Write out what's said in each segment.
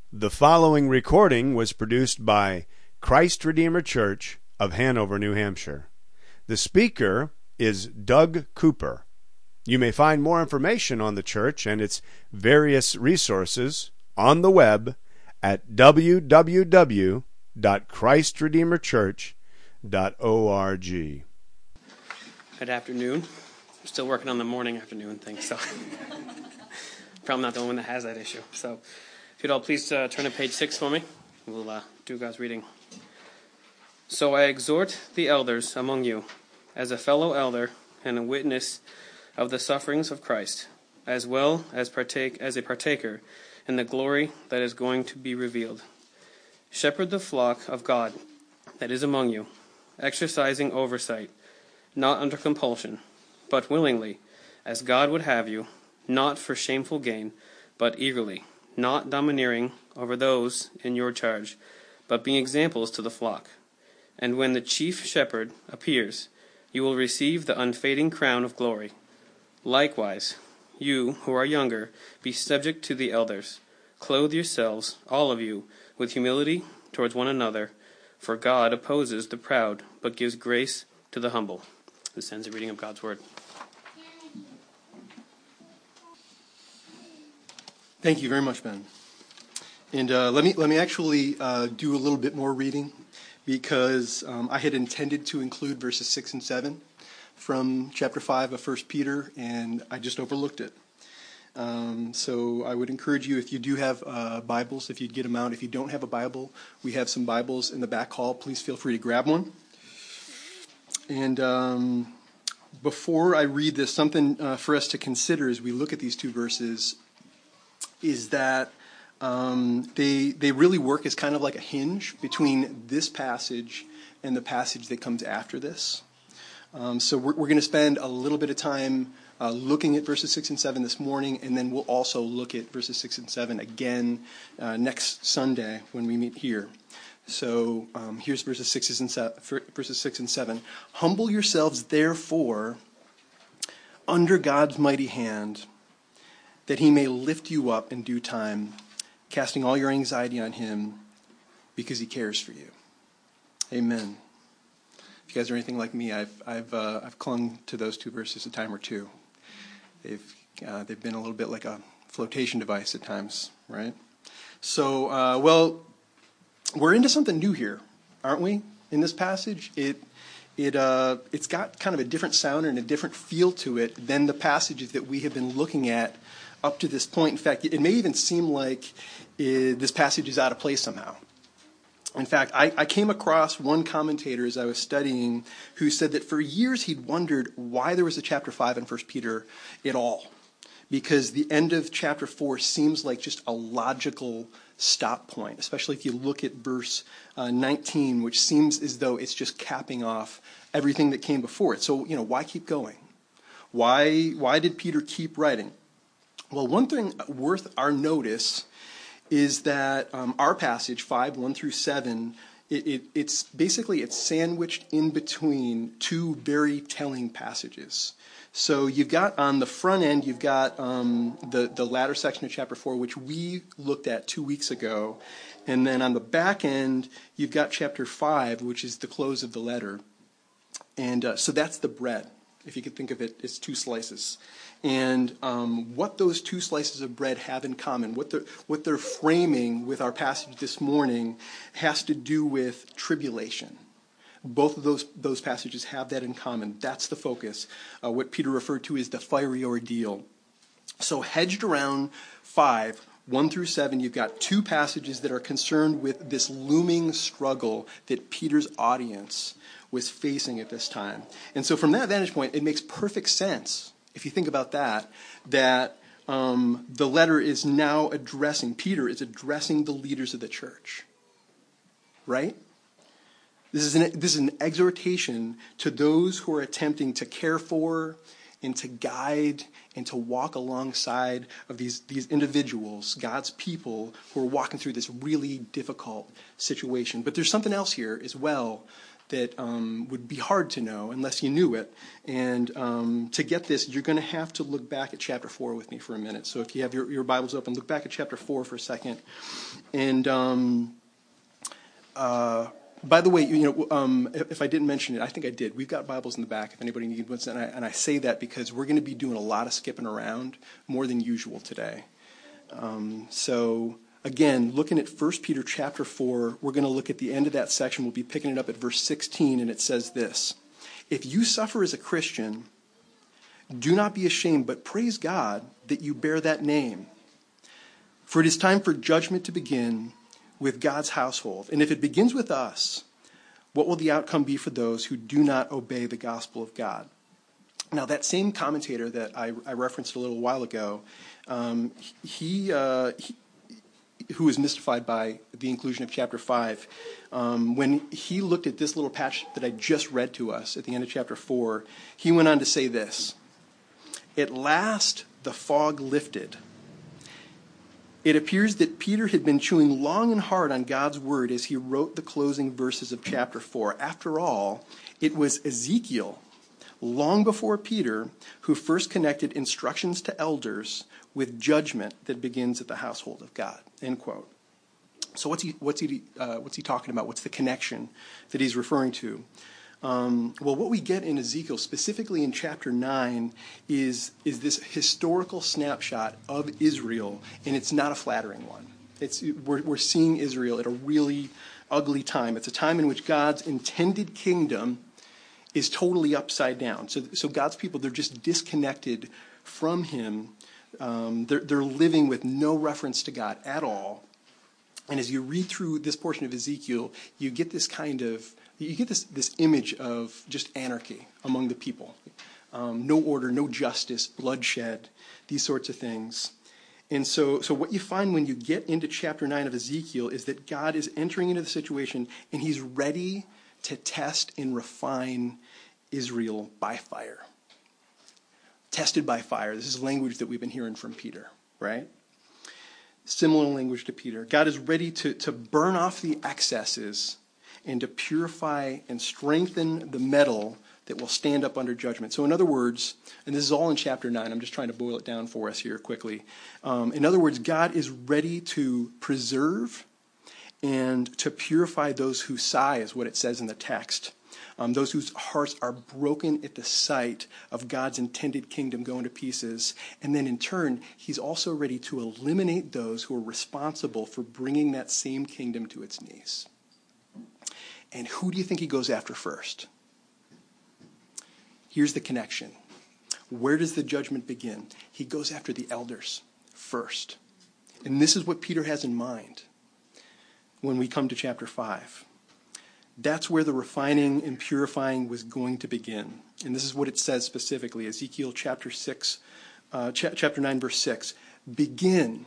The following recording was produced by Christ Redeemer Church of Hanover, New Hampshire. The speaker is Doug Cooper. You may find more information on the church and its various resources on the web at www.christredeemerchurch.org. Good afternoon. I'm still working on the morning-afternoon thing, so probably not the only one that has that issue. So if you'd all please turn to page 6 for me. We'll do God's reading. So I exhort the elders among you, as a fellow elder and a witness of the sufferings of Christ, as well as a partaker in the glory that is going to be revealed. Shepherd the flock of God that is among you, exercising oversight, not under compulsion, but willingly, as God would have you, not for shameful gain, but eagerly, not domineering over those in your charge, but being examples to the flock. And when the chief shepherd appears, you will receive the unfading crown of glory. Likewise, you who are younger, be subject to the elders. Clothe yourselves, all of you, with humility towards one another, for God opposes the proud, but gives grace to the humble. This ends the reading of God's word. Thank you very much, Ben. And let me actually do a little bit more reading, because I had intended to include verses 6 and 7 from chapter 5 of 1 Peter, and I just overlooked it. So I would encourage you, if you do have Bibles, if you'd get them out. If you don't have a Bible, we have some Bibles in the back hall. Please feel free to grab one. And before I read this, something for us to consider as we look at these two verses is that they really work as kind of like a hinge between this passage and the passage that comes after this. So we're going to spend a little bit of time looking at verses 6 and 7 this morning, and then we'll also look at verses 6 and 7 again next Sunday when we meet here. So here's verses 6 and 7. Humble yourselves, therefore, under God's mighty hand, that he may lift you up in due time, casting all your anxiety on him, because he cares for you. Amen. If you guys are anything like me, I've clung to those two verses a time or two. They've been a little bit like a flotation device at times, right? So, we're into something new here, aren't we? In this passage, it's got kind of a different sound and a different feel to it than the passages that we have been looking at up to this point. In fact, it may even seem like this passage is out of place somehow. In fact, I came across one commentator as I was studying who said that for years he'd wondered why there was a chapter 5 in 1 Peter at all. Because the end of chapter 4 seems like just a logical stop point, especially if you look at verse 19, which seems as though it's just capping off everything that came before it. So, why keep going? Why did Peter keep writing? Well, one thing worth our notice is that our passage, 5, 1 through 7, it's sandwiched in between two very telling passages. So you've got on the front end, you've got the latter section of chapter 4, which we looked at 2 weeks ago. And then on the back end, you've got chapter 5, which is the close of the letter. And so that's the bread. If you could think of it as two slices. And what those two slices of bread have in common, what they're framing with our passage this morning, has to do with tribulation. Both of those passages have that in common. That's the focus. What Peter referred to as the fiery ordeal. So hedged around 5, 1 through 7, you've got two passages that are concerned with this looming struggle that Peter's audience was facing at this time. And so from that vantage point, it makes perfect sense, if you think about that the letter is now Peter is addressing the leaders of the church. Right? This is an exhortation to those who are attempting to care for and to guide and to walk alongside of these individuals, God's people, who are walking through this really difficult situation. But there's something else here as well that would be hard to know unless you knew it. And to get this, you're going to have to look back at chapter 4 with me for a minute. So if you have your Bibles open, look back at chapter 4 for a second. And by the way, if I didn't mention it, I think I did. We've got Bibles in the back if anybody needs ones. And I say that because we're going to be doing a lot of skipping around, more than usual today. So again, looking at 1 Peter chapter 4, we're going to look at the end of that section. We'll be picking it up at verse 16, and it says this: "If you suffer as a Christian, do not be ashamed, but praise God that you bear that name. For it is time for judgment to begin with God's household. And if it begins with us, what will the outcome be for those who do not obey the gospel of God?" Now, that same commentator that I referenced a little while ago, who was mystified by the inclusion of chapter 5, when he looked at this little patch that I just read to us at the end of chapter 4, he went on to say this: "At last the fog lifted. It appears that Peter had been chewing long and hard on God's word as he wrote the closing verses of chapter 4. After all, it was Ezekiel, long before Peter, who first connected instructions to elders with judgment that begins at the household of God." End quote. So what's he talking about? What's the connection that he's referring to? Well, what we get in Ezekiel, specifically in chapter 9, is this historical snapshot of Israel, and it's not a flattering one. We're seeing Israel at a really ugly time. It's a time in which God's intended kingdom is totally upside down. So God's people, they're just disconnected from him. They're living with no reference to God at all. And as you read through this portion of Ezekiel, you get this this image of just anarchy among the people. No order, no justice, bloodshed, these sorts of things. And so what you find when you get into chapter 9 of Ezekiel is that God is entering into the situation, and he's ready to test and refine Israel by fire. Tested by fire. This is language that we've been hearing from Peter, right? Similar language to Peter. God is ready to burn off the excesses and to purify and strengthen the metal that will stand up under judgment. So in other words, and this is all in chapter 9, I'm just trying to boil it down for us here quickly. In other words, God is ready to preserve and to purify those who sigh, is what it says in the text. Those whose hearts are broken at the sight of God's intended kingdom going to pieces. And then in turn, he's also ready to eliminate those who are responsible for bringing that same kingdom to its knees. And who do you think he goes after first? Here's the connection. Where does the judgment begin? He goes after the elders first. And this is what Peter has in mind when we come to chapter 5. That's where the refining and purifying was going to begin. And this is what it says specifically. Ezekiel chapter 9, verse 6. Begin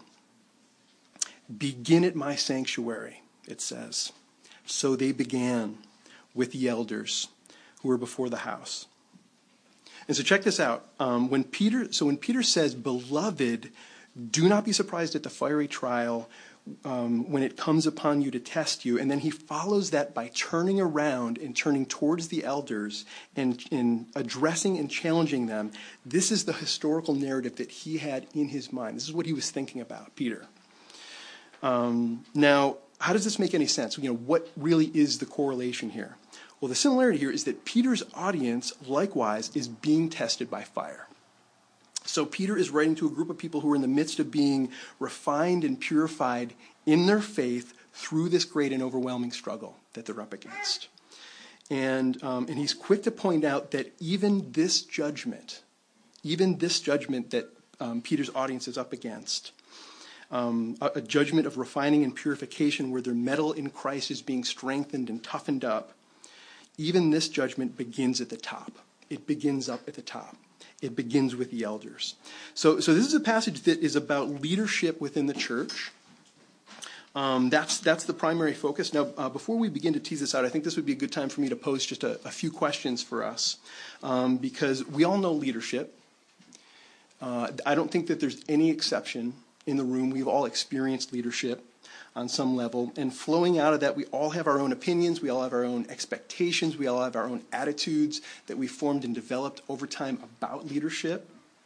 at my sanctuary, it says. So they began with the elders who were before the house. And so check this out. When Peter says, "Beloved, do not be surprised at the fiery trial when it comes upon you to test you," and then he follows that by turning around and turning towards the elders and addressing and challenging them. This is the historical narrative that he had in his mind. This is what he was thinking about, Peter. Now, how does this make any sense? What really is the correlation here? Well, the similarity here is that Peter's audience, likewise, is being tested by fire. So Peter is writing to a group of people who are in the midst of being refined and purified in their faith through this great and overwhelming struggle that they're up against. And he's quick to point out that even this judgment that Peter's audience is up against, a judgment of refining and purification where their metal in Christ is being strengthened and toughened up, even this judgment begins at the top. It begins up at the top. It begins with the elders. So this is a passage that is about leadership within the church. That's the primary focus. Now, before we begin to tease this out, I think this would be a good time for me to pose just a few questions for us, because we all know leadership. I don't think that there's any exception in the room. We've all experienced leadership. on some level. And flowing out of that, we all have our own opinions, we all have our own expectations, we all have our own attitudes that we formed and developed over time about leadership.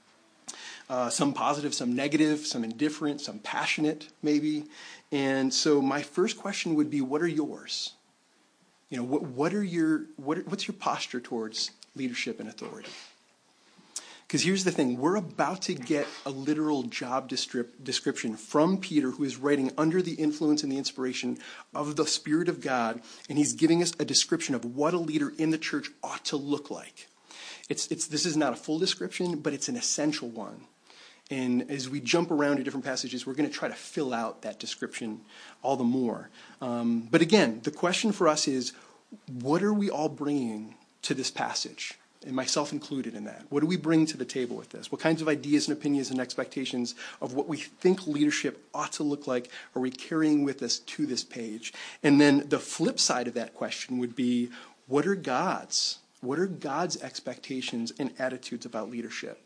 Some positive, some negative, some indifferent, some passionate, maybe. And so my first question would be, what are yours? You know, what's your posture towards leadership and authority? Because here's the thing, we're about to get a literal job description from Peter, who is writing under the influence and the inspiration of the Spirit of God, and he's giving us a description of what a leader in the church ought to look like. This is not a full description, but it's an essential one. And as we jump around to different passages, we're going to try to fill out that description all the more. But again, the question for us is, what are we all bringing to this passage? And myself included in that. What do we bring to the table with this? What kinds of ideas and opinions and expectations of what we think leadership ought to look like are we carrying with us to this page? And then the flip side of that question would be, what are God's expectations and attitudes about leadership?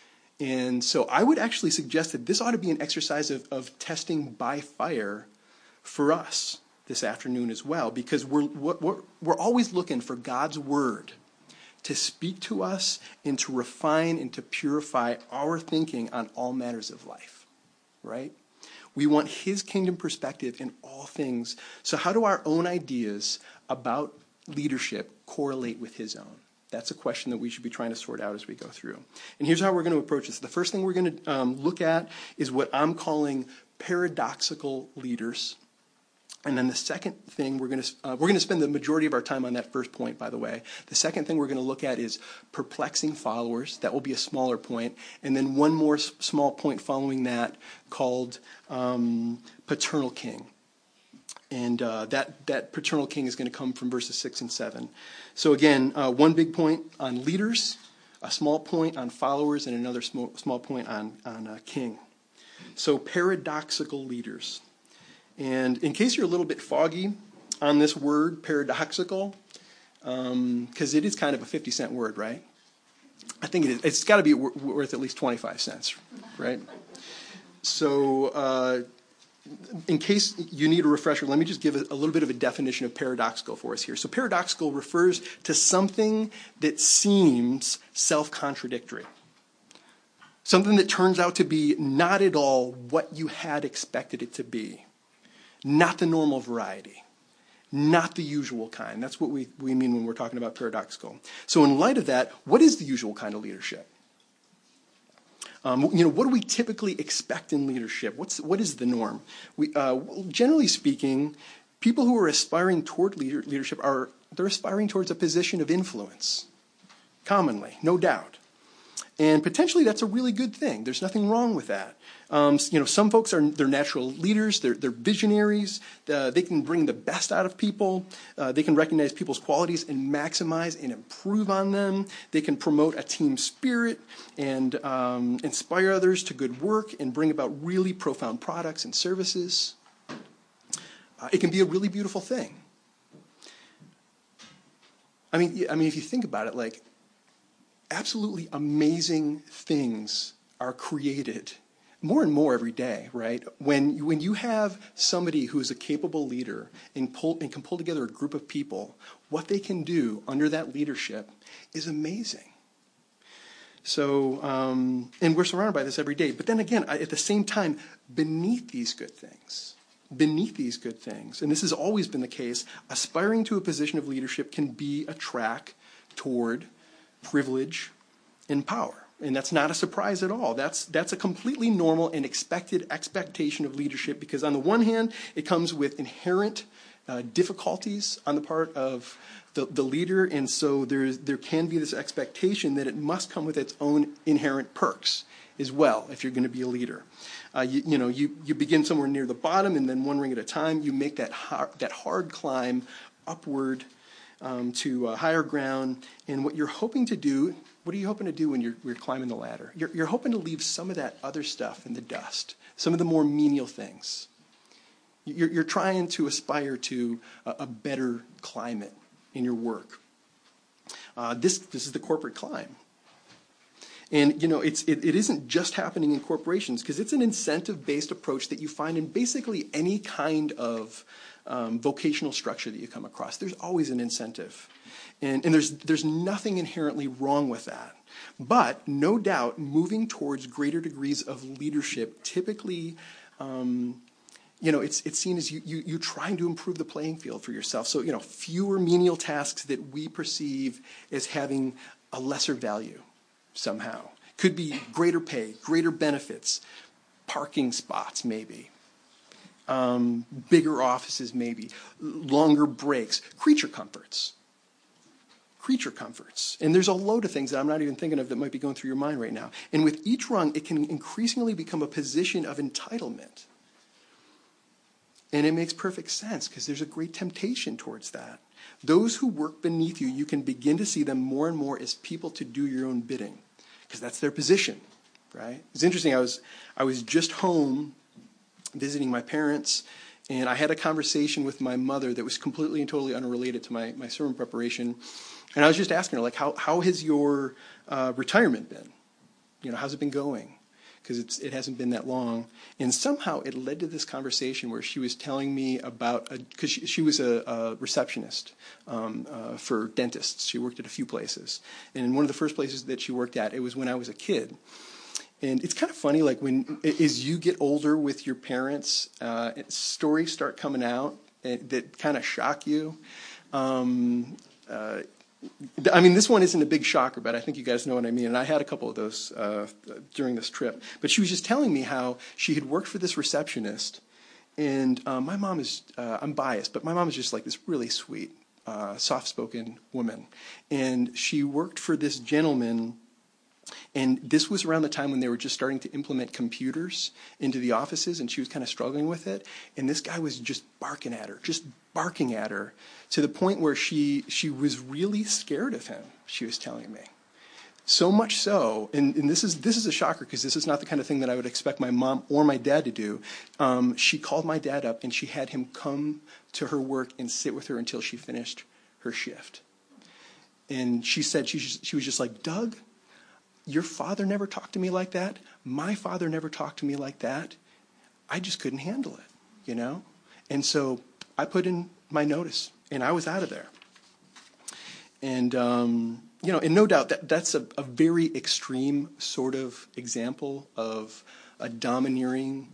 And so I would actually suggest that this ought to be an exercise of testing by fire for us this afternoon as well, because we're always looking for God's word to speak to us and to refine and to purify our thinking on all matters of life, right? We want his kingdom perspective in all things. So how do our own ideas about leadership correlate with his own? That's a question that we should be trying to sort out as we go through. And here's how we're going to approach this. The first thing we're going to look at is what I'm calling paradoxical leaders. And then the second thing we're going to spend the majority of our time on that first point, by the way. The second thing we're going to look at is perplexing followers. That will be a smaller point. And then one more small point following that called paternal king. And that paternal king is going to come from verses 6 and 7. So again, one big point on leaders, a small point on followers, and another small point on king. So paradoxical leaders. And in case you're a little bit foggy on this word, paradoxical, because it is kind of a 50-cent word, right? I think it is. It's got to be worth at least 25 cents, right? So in case you need a refresher, let me just give a little bit of a definition of paradoxical for us here. So paradoxical refers to something that seems self-contradictory. Something that turns out to be not at all what you had expected it to be. Not the normal variety. Not the usual kind. That's what we mean when we're talking about paradoxical. So in light of that, what is the usual kind of leadership? What do we typically expect in leadership? What is the norm? Generally speaking, people who are aspiring toward leadership they're aspiring towards a position of influence. Commonly, no doubt. And potentially that's a really good thing. There's nothing wrong with that. Some folks they're natural leaders. They're visionaries. They can bring the best out of people. They can recognize people's qualities and maximize and improve on them. They can promote a team spirit and inspire others to good work and bring about really profound products and services. It can be a really beautiful thing. I mean, if you think about it, like, absolutely amazing things are created more and more every day, right? When you have somebody who is a capable leader and can pull together a group of people, what they can do under that leadership is amazing. So, and we're surrounded by this every day. But then again, at the same time, beneath these good things, and this has always been the case, aspiring to a position of leadership can be a track toward privilege and power. And that's not a surprise at all. That's a completely normal and expected expectation of leadership, because on the one hand, it comes with inherent difficulties on the part of the leader, and so there can be this expectation that it must come with its own inherent perks as well if you're going to be a leader. You begin somewhere near the bottom, and then one ring at a time, you make that hard climb upward to higher ground. And what you're hoping to do, what are you hoping to do when you're climbing the ladder? You're hoping to leave some of that other stuff in the dust, some of the more menial things. You're trying to aspire to a better climate in your work. This is the corporate climb. And, it isn't just happening in corporations, because it's an incentive-based approach that you find in basically any kind of vocational structure that you come across. There's always an incentive. And there's nothing inherently wrong with that. But no doubt, moving towards greater degrees of leadership typically, it's seen as you trying to improve the playing field for yourself. So, fewer menial tasks that we perceive as having a lesser value somehow. Could be greater pay, greater benefits, parking spots maybe, bigger offices maybe, longer breaks, creature comforts. And there's a load of things that I'm not even thinking of that might be going through your mind right now. And with each rung, it can increasingly become a position of entitlement. And it makes perfect sense, because there's a great temptation towards that. Those who work beneath you, you can begin to see them more and more as people to do your own bidding, because that's their position, right? It's interesting. I was just home visiting my parents, and I had a conversation with my mother that was completely and totally unrelated to my sermon preparation. And I was just asking her, like, how has your retirement been? How's it been going? Because it hasn't been that long. And somehow it led to this conversation where she was telling me about, because she was a receptionist for dentists. She worked at a few places. And one of the first places that she worked at, it was when I was a kid. And it's kind of funny, like, as you get older with your parents, stories start coming out that kind of shock you. This one isn't a big shocker, but I think you guys know what I mean. And I had a couple of those during this trip. But she was just telling me how she had worked for this receptionist. And my mom is, I'm biased, but my mom is just like this really sweet, soft-spoken woman. And she worked for this gentleman. And this was around the time when they were just starting to implement computers into the offices, and she was kind of struggling with it. And this guy was just barking at her, to the point where she was really scared of him, she was telling me. So much so, and this is a shocker, because this is not the kind of thing that I would expect my mom or my dad to do. She called my dad up, and she had him come to her work and sit with her until she finished her shift. And she said, she was just like, Doug, your father never talked to me like that. My father never talked to me like that. I just couldn't handle it, And so I put in my notice, and I was out of there. And, and no doubt that's a very extreme sort of example of a domineering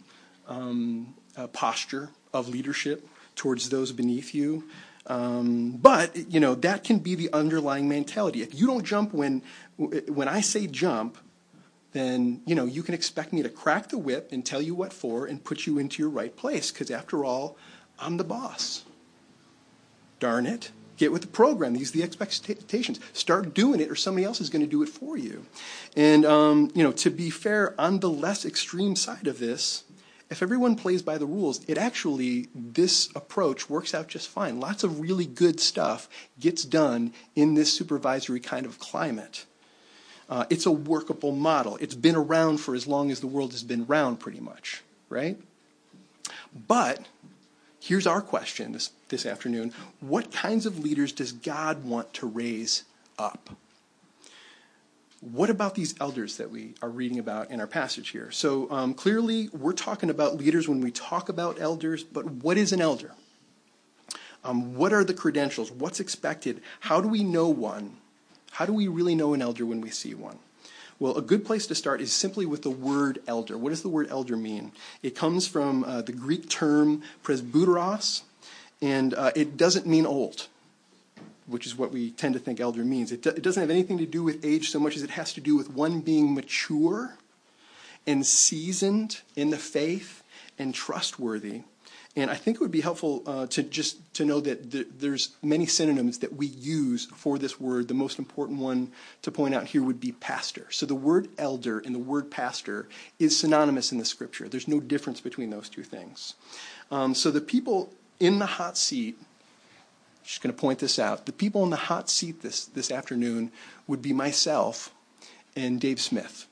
posture of leadership towards those beneath you. But, that can be the underlying mentality. If you don't jump when I say jump, then, you can expect me to crack the whip and tell you what for and put you into your right place, because after all, I'm the boss. Darn it. Get with the program. These are the expectations. Start doing it, or somebody else is going to do it for you. And, to be fair, on the less extreme side of this, if everyone plays by the rules, this approach works out just fine. Lots of really good stuff gets done in this supervisory kind of climate. It's a workable model. It's been around for as long as the world has been round, pretty much, right? But here's our question this afternoon. What kinds of leaders does God want to raise up? What about these elders that we are reading about in our passage here? So clearly we're talking about leaders when we talk about elders, but what is an elder? What are the credentials? What's expected? How do we know one? How do we really know an elder when we see one? Well, a good place to start is simply with the word elder. What does the word elder mean? It comes from the Greek term presbyteros, and it doesn't mean old, which is what we tend to think elder means. It doesn't have anything to do with age so much as it has to do with one being mature and seasoned in the faith and trustworthy. And I think it would be helpful to know that there's many synonyms that we use for this word. The most important one to point out here would be pastor. So the word elder and the word pastor is synonymous in the Scripture. There's no difference between those two things. So the people in the hot seat, just going to point this out, the people in the hot seat this afternoon would be myself and Dave Smith.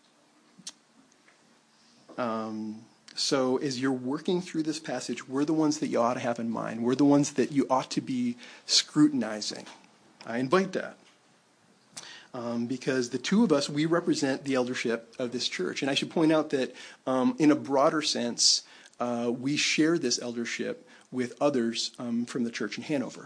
So as you're working through this passage, we're the ones that you ought to have in mind. We're the ones that you ought to be scrutinizing. I invite that. because the two of us, we represent the eldership of this church. And I should point out that in a broader sense, we share this eldership with others from the church in Hanover.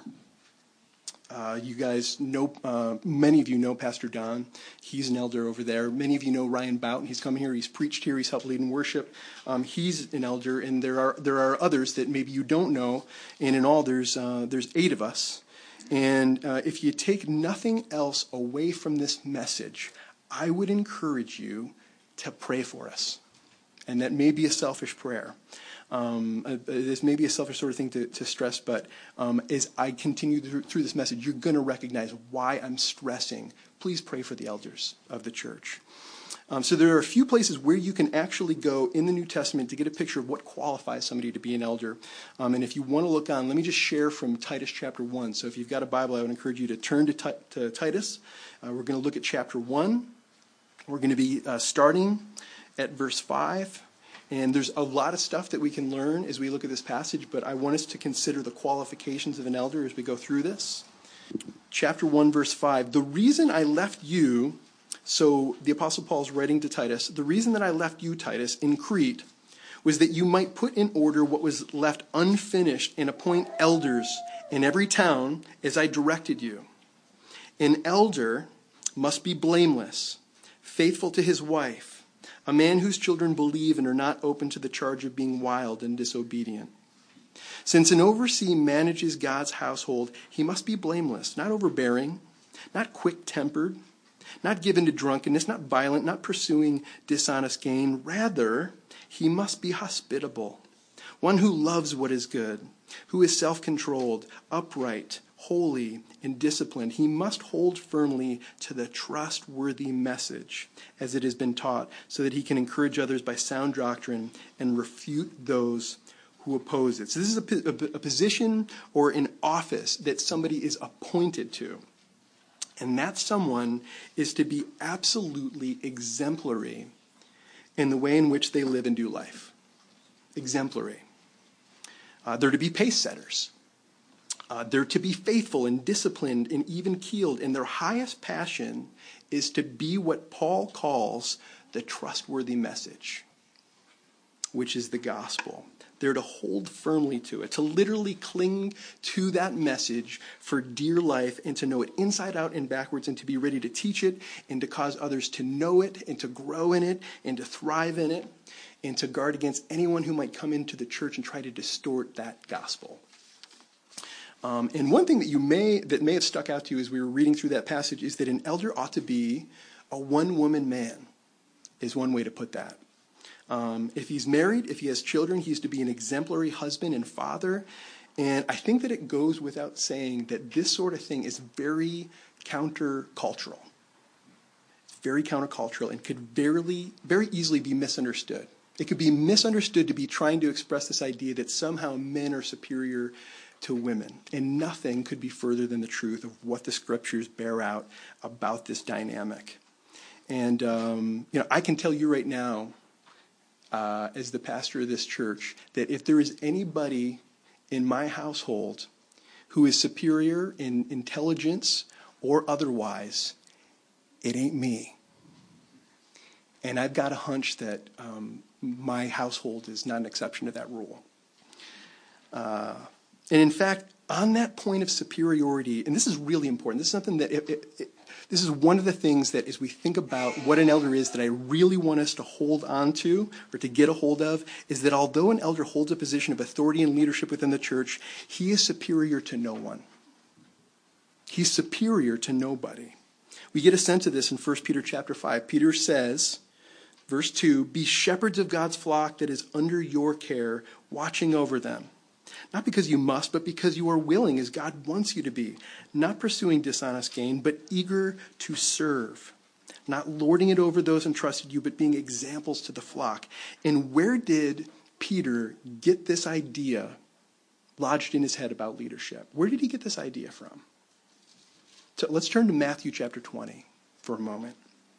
You guys know, many of you know Pastor Don. He's an elder over there. Many of you know Ryan Boughton. He's come here. He's preached here. He's helped lead in worship. He's an elder, and there are others that maybe you don't know. And in all, there's 8 of us. And if you take nothing else away from this message, I would encourage you to pray for us. And that may be a selfish prayer. This may be a selfish sort of thing to stress, but as I continue through this message, you're going to recognize why I'm stressing. Please pray for the elders of the church. So there are a few places where you can actually go in the New Testament to get a picture of what qualifies somebody to be an elder. And if you want to look on, let me just share from Titus chapter 1. So if you've got a Bible, I would encourage you to turn to Titus. We're going to look at chapter 1. We're going to be starting at verse 5. And there's a lot of stuff that we can learn as we look at this passage, but I want us to consider the qualifications of an elder as we go through this. Chapter 1, verse 5. The reason I left you, so the Apostle Paul's writing to Titus, the reason that I left you, Titus, in Crete was that you might put in order what was left unfinished and appoint elders in every town as I directed you. An elder must be blameless, faithful to his wife, a man whose children believe and are not open to the charge of being wild and disobedient. Since an overseer manages God's household, he must be blameless, not overbearing, not quick-tempered, not given to drunkenness, not violent, not pursuing dishonest gain. Rather, he must be hospitable, one who loves what is good, who is self-controlled, upright, holy, and disciplined. He must hold firmly to the trustworthy message as it has been taught, so that he can encourage others by sound doctrine and refute those who oppose it. So this is a position or an office that somebody is appointed to. And that someone is to be absolutely exemplary in the way in which they live and do life. Exemplary. They're to be pace setters. They're to be faithful and disciplined and even-keeled. And their highest passion is to be what Paul calls the trustworthy message, which is the gospel. They're to hold firmly to it, to literally cling to that message for dear life and to know it inside out and backwards and to be ready to teach it and to cause others to know it and to grow in it and to thrive in it and to guard against anyone who might come into the church and try to distort that gospel. And one thing that may have stuck out to you as we were reading through that passage is that an elder ought to be a one-woman man, is one way to put that. If he's married, if he has children, he's to be an exemplary husband and father. And I think that it goes without saying that this sort of thing is very countercultural. It's very countercultural and could very easily be misunderstood. It could be misunderstood to be trying to express this idea that somehow men are superior to women. And nothing could be further than the truth of what the scriptures bear out about this dynamic. And, I can tell you right now, as the pastor of this church, that if there is anybody in my household who is superior in intelligence or otherwise, it ain't me. And I've got a hunch that my household is not an exception to that rule. And in fact, on that point of superiority, and this is really important, this is something that this is one of the things that as we think about what an elder is that I really want us to hold on to or to get a hold of, is that although an elder holds a position of authority and leadership within the church, he is superior to no one. He's superior to nobody. We get a sense of this in 1 Peter chapter 5. Peter says, verse 2, "Be shepherds of God's flock that is under your care, watching over them. Not because you must, but because you are willing, as God wants you to be. Not pursuing dishonest gain, but eager to serve. Not lording it over those entrusted you, but being examples to the flock." And where did Peter get this idea lodged in his head about leadership? Where did he get this idea from? So let's turn to Matthew chapter 20 for a moment.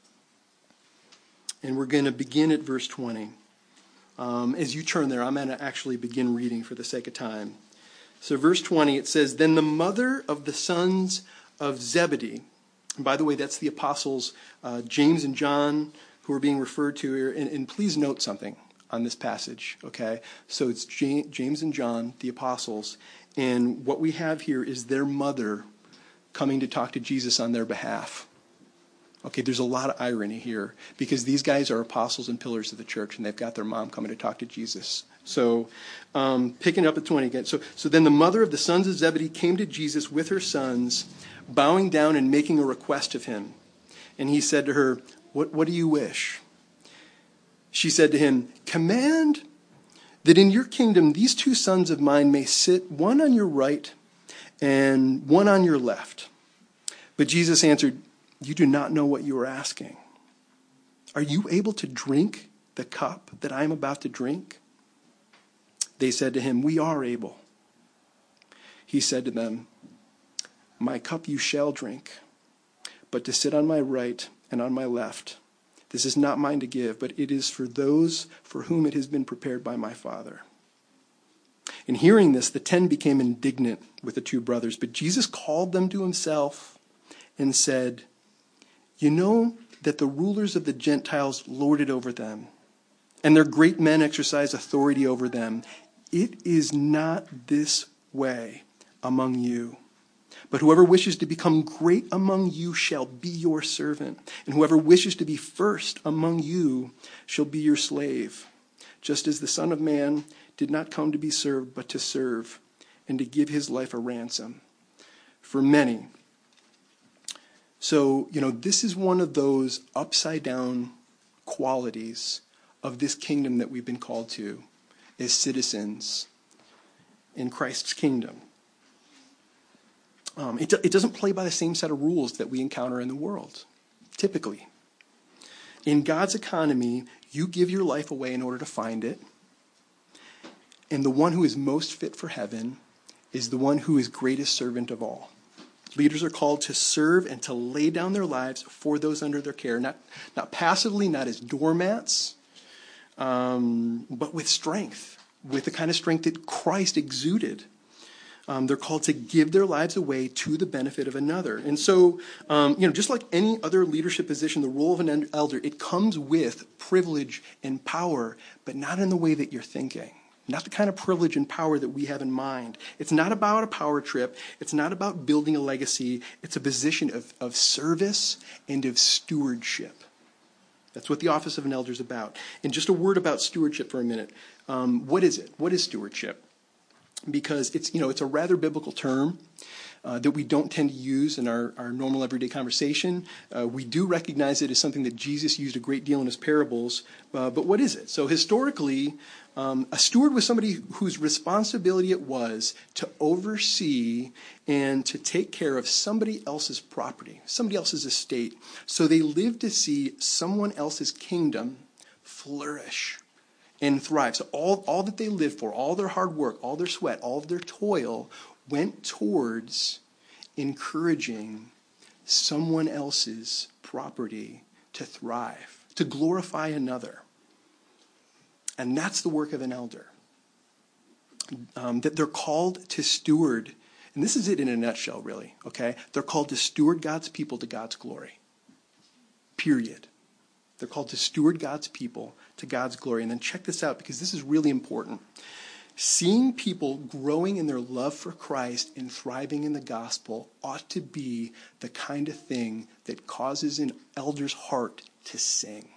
And we're going to begin at verse 20. As you turn there, I'm going to actually begin reading for the sake of time. So verse 20, it says, "Then the mother of the sons of Zebedee And by the way, that's the apostles James and John who are being referred to here. And please note something on this passage, okay? So it's James and John, the apostles. And what we have here is their mother coming to talk to Jesus on their behalf. Okay, there's a lot of irony here because these guys are apostles and pillars of the church, and they've got their mom coming to talk to Jesus. So picking up at 20 again. So then the mother of the sons of Zebedee came to Jesus with her sons, bowing down and making a request of him. And he said to her, What do you wish? She said to him, Command that in your kingdom these two sons of mine may sit, one on your right and one on your left. But Jesus answered, You do not know what you are asking. Are you able to drink the cup that I am about to drink? They said to him, We are able. He said to them, My cup you shall drink, but to sit on my right and on my left, this is not mine to give, but it is for those for whom it has been prepared by my Father. In hearing this, the 10 became indignant with the two brothers, but Jesus called them to himself and said, You know that the rulers of the Gentiles lord it over them, and their great men exercise authority over them. It is not this way among you. But whoever wishes to become great among you shall be your servant, and whoever wishes to be first among you shall be your slave, just as the Son of Man did not come to be served, but to serve, and to give his life a ransom for many. So, this is one of those upside-down qualities of this kingdom that we've been called to as citizens in Christ's kingdom. It doesn't play by the same set of rules that we encounter in the world, typically. In God's economy, you give your life away in order to find it, and the one who is most fit for heaven is the one who is greatest servant of all. Leaders are called to serve and to lay down their lives for those under their care, not passively, not as doormats, but with strength, with the kind of strength that Christ exuded. They're called to give their lives away to the benefit of another. And so, just like any other leadership position, the role of an elder, it comes with privilege and power, but not in the way that you're thinking. Not the kind of privilege and power that we have in mind. It's not about a power trip. It's not about building a legacy. It's a position of service and of stewardship. That's what the office of an elder is about. And just a word about stewardship for a minute. What is it? What is stewardship? Because it's a rather biblical term that we don't tend to use in our normal everyday conversation. We do recognize it as something that Jesus used a great deal in his parables. But what is it? So historically, a steward was somebody whose responsibility it was to oversee and to take care of somebody else's property, somebody else's estate. So they lived to see someone else's kingdom flourish and thrive. So all that they lived for, all their hard work, all their sweat, all of their toil went towards encouraging someone else's property to thrive, to glorify another. And that's the work of an elder. That they're called to steward, and this is it in a nutshell, really, okay? They're called to steward God's people to God's glory. Period. They're called to steward God's people to God's glory. And then check this out, because this is really important. Seeing people growing in their love for Christ and thriving in the gospel ought to be the kind of thing that causes an elder's heart to sing.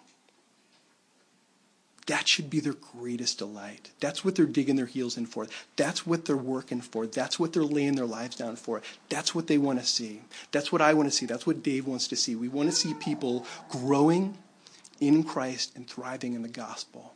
That should be their greatest delight. That's what they're digging their heels in for. That's what they're working for. That's what they're laying their lives down for. That's what they want to see. That's what I want to see. That's what Dave wants to see. We want to see people growing in Christ and thriving in the gospel.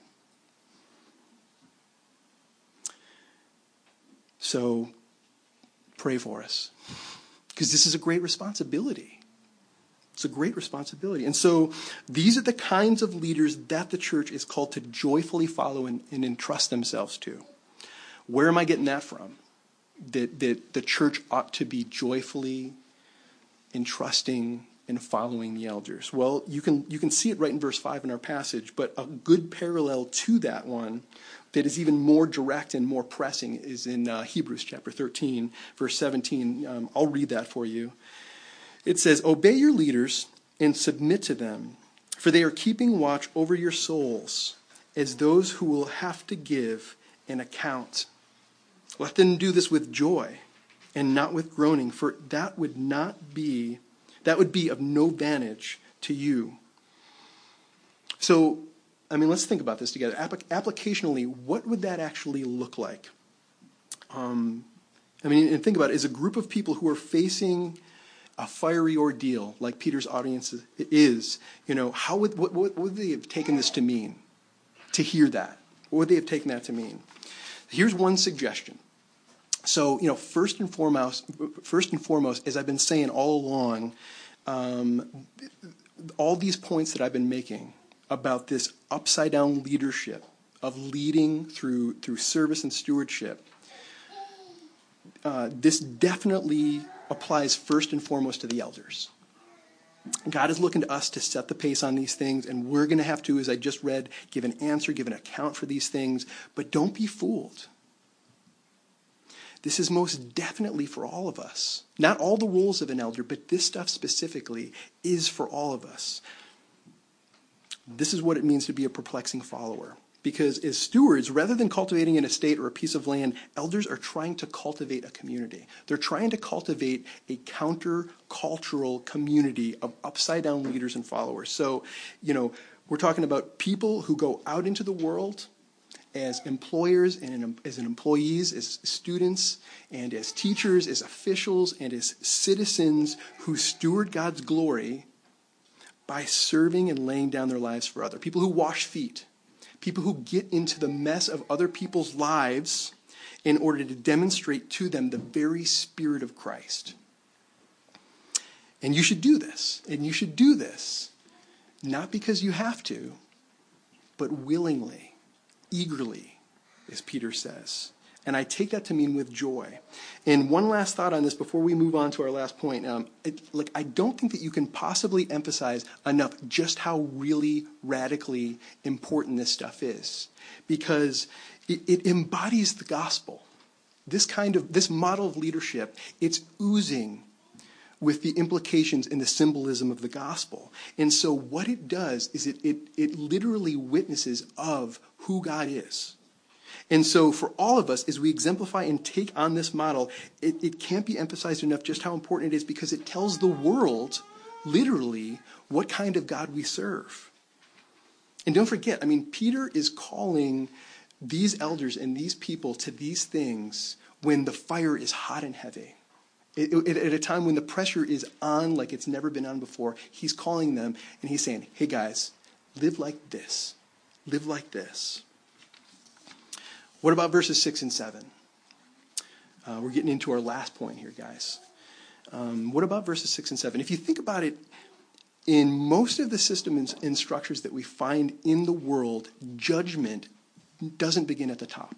So pray for us, because this is a great responsibility. It's a great responsibility. And so these are the kinds of leaders that the church is called to joyfully follow and entrust themselves to. Where am I getting that from? That the church ought to be joyfully entrusting and following the elders. Well, you can see it right in verse 5 in our passage, but a good parallel to that one that is even more direct and more pressing is in Hebrews chapter 13, verse 17. I'll read that for you. It says, "Obey your leaders and submit to them, for they are keeping watch over your souls as those who will have to give an account. Let them do this with joy and not with groaning, for that would be of no advantage to you." So, let's think about this together. Applicationally, what would that actually look like? And think about it. As a group of people who are facing a fiery ordeal, like Peter's audience is, what would they have taken this to mean? To hear that, what would they have taken that to mean? Here's one suggestion. So, first and foremost, as I've been saying all along, all these points that I've been making about this upside-down leadership of leading through service and stewardship, this definitely applies first and foremost to the elders. God is looking to us to set the pace on these things, and we're going to have to, as I just read, give an answer, give an account for these things. But don't be fooled. This is most definitely for all of us. Not all the roles of an elder, but this stuff specifically is for all of us. This is what it means to be a perplexing follower. Because as stewards, rather than cultivating an estate or a piece of land, elders are trying to cultivate a community. They're trying to cultivate a counter-cultural community of upside-down leaders and followers. So, we're talking about people who go out into the world as employers and as employees, as students, and as teachers, as officials, and as citizens who steward God's glory by serving and laying down their lives for others. People who wash feet. People who get into the mess of other people's lives in order to demonstrate to them the very Spirit of Christ. And you should do this. And you should do this not because you have to, but willingly, eagerly, as Peter says. And I take that to mean with joy. And one last thought on this before we move on to our last point. I don't think that you can possibly emphasize enough just how really radically important this stuff is. Because it embodies the gospel. This model of leadership, it's oozing with the implications and the symbolism of the gospel. And so what it does is it literally witnesses of who God is. And so for all of us, as we exemplify and take on this model, it can't be emphasized enough just how important it is, because it tells the world, literally, what kind of God we serve. And don't forget, Peter is calling these elders and these people to these things when the fire is hot and heavy. At a time when the pressure is on like it's never been on before, he's calling them and he's saying, hey guys, live like this. Live like this. What about verses 6 and 7? We're getting into our last point here, guys. What about verses 6 and 7? If you think about it, in most of the systems and structures that we find in the world, judgment doesn't begin at the top.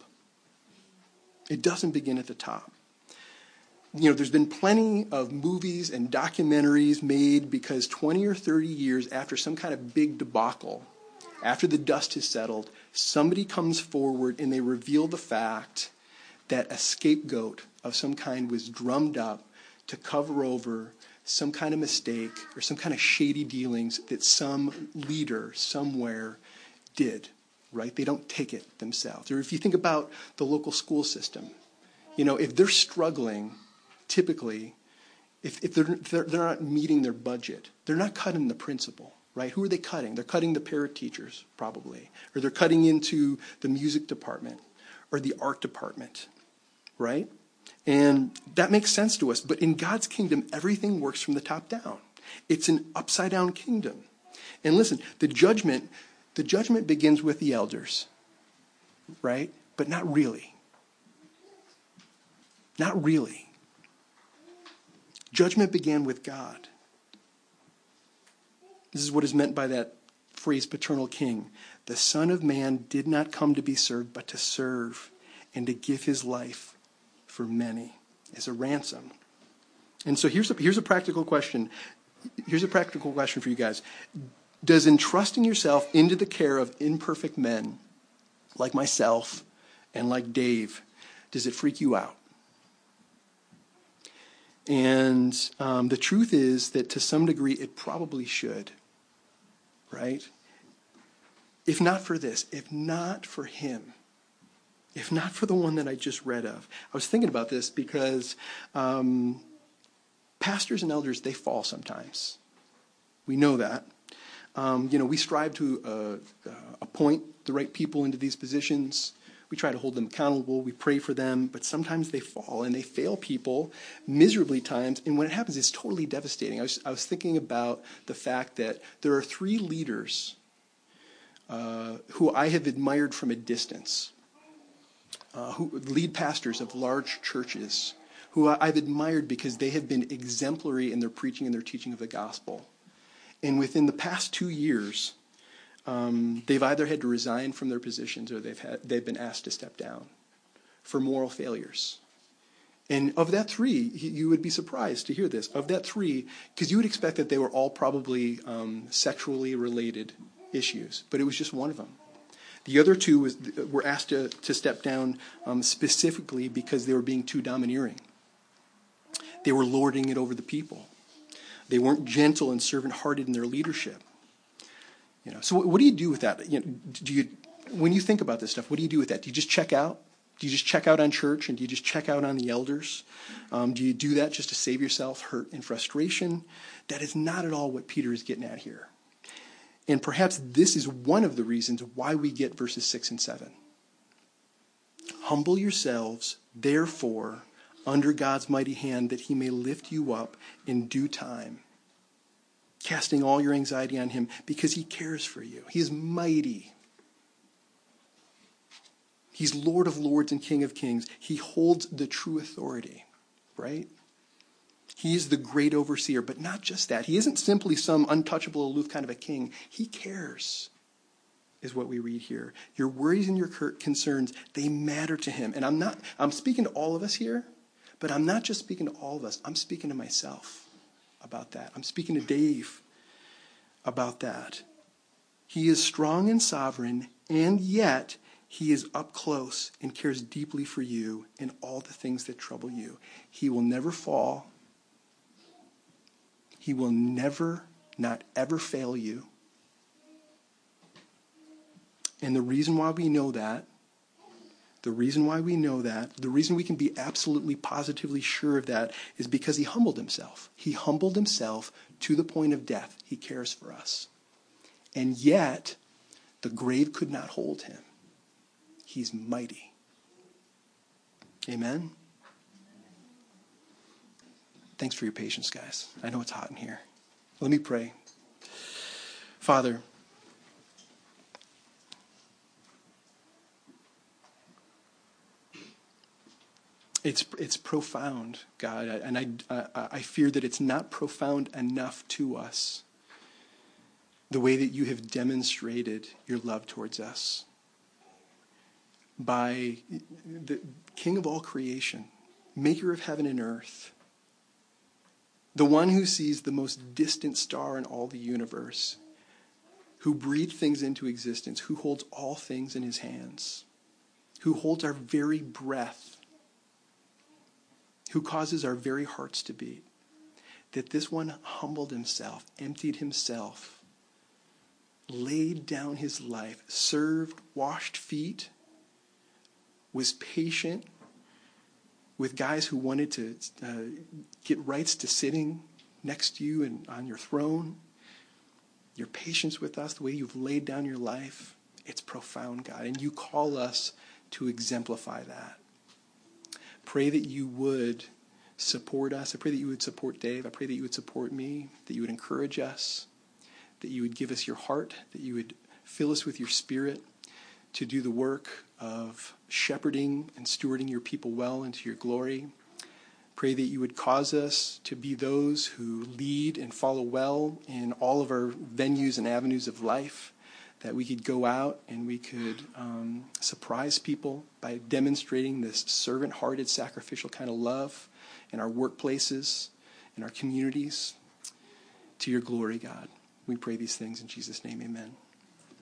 It doesn't begin at the top. There's been plenty of movies and documentaries made because 20 or 30 years after some kind of big debacle, after the dust has settled, somebody comes forward and they reveal the fact that a scapegoat of some kind was drummed up to cover over some kind of mistake or some kind of shady dealings that some leader somewhere did, right? They don't take it themselves. Or if you think about the local school system, if they're struggling, typically, if they're not meeting their budget, they're not cutting the principal. Right? Who are they cutting? They're cutting the parent teachers, probably. Or they're cutting into the music department or the art department. Right? And that makes sense to us. But in God's kingdom, everything works from the top down. It's an upside-down kingdom. And listen, the judgment begins with the elders. Right? But not really. Not really. Judgment began with God. This is what is meant by that phrase, paternal king. The Son of Man did not come to be served, but to serve and to give his life for many as a ransom. And so here's a practical question. Here's a practical question for you guys. Does entrusting yourself into the care of imperfect men like myself and like Dave, does it freak you out? And the truth is that to some degree it probably should, right? If not for this, if not for him, if not for the one that I just read of. I was thinking about this because pastors and elders, they fall sometimes. We know that. We strive to appoint the right people into these positions. We try to hold them accountable. We pray for them. But sometimes they fall, and they fail people miserably times. And when it happens, it's totally devastating. I was thinking about the fact that there are 3 leaders who I have admired from a distance, who lead pastors of large churches, who I've admired because they have been exemplary in their preaching and their teaching of the gospel. And within the past 2 years, they've either had to resign from their positions or they've been asked to step down for moral failures. And of that 3, you would be surprised to hear this. Of that 3, because you would expect that they were all probably sexually related issues, but it was just one of them. The other 2 were asked to step down specifically because they were being too domineering. They were lording it over the people. They weren't gentle and servant-hearted in their leadership. So what do you do with that? When you think about this stuff, what do you do with that? Do you just check out? Do you just check out on church, and do you just check out on the elders? Do you do that just to save yourself hurt and frustration? That is not at all what Peter is getting at here. And perhaps this is one of the reasons why we get verses 6 and 7. Humble yourselves, therefore, under God's mighty hand, that he may lift you up in due time, casting all your anxiety on him because he cares for you. He is mighty. He's Lord of lords and King of kings. He holds the true authority, right? He is the great overseer, but not just that. He isn't simply some untouchable, aloof kind of a king. He cares, is what we read here. Your worries and your concerns, they matter to him. And I'm speaking to all of us here, but I'm not just speaking to all of us. I'm speaking to myself about that. I'm speaking to Dave about that. He is strong and sovereign, and yet he is up close and cares deeply for you and all the things that trouble you. He will never fall. He will never, not ever fail you. And the reason why we know that, the reason we can be absolutely positively sure of that is because he humbled himself. He humbled himself to the point of death. He cares for us. And yet, the grave could not hold him. He's mighty. Amen? Thanks for your patience, guys. I know it's hot in here. Let me pray. Father, it's profound, God, and I fear that it's not profound enough to us, the way that you have demonstrated your love towards us by the King of all creation, maker of heaven and earth, the one who sees the most distant star in all the universe, who breathed things into existence, who holds all things in his hands, who holds our very breath, who causes our very hearts to beat, that this one humbled himself, emptied himself, laid down his life, served, washed feet, was patient with guys who wanted to get rights to sitting next to you and on your throne. Your patience with us, the way you've laid down your life, it's profound, God. And you call us to exemplify that. Pray that you would support us. I pray that you would support Dave. I pray that you would support me, that you would encourage us, that you would give us your heart, that you would fill us with your spirit to do the work of shepherding and stewarding your people well into your glory. Pray that you would cause us to be those who lead and follow well in all of our venues and avenues of life, that we could go out and we could surprise people by demonstrating this servant-hearted, sacrificial kind of love in our workplaces, in our communities, to your glory, God. We pray these things in Jesus' name, amen.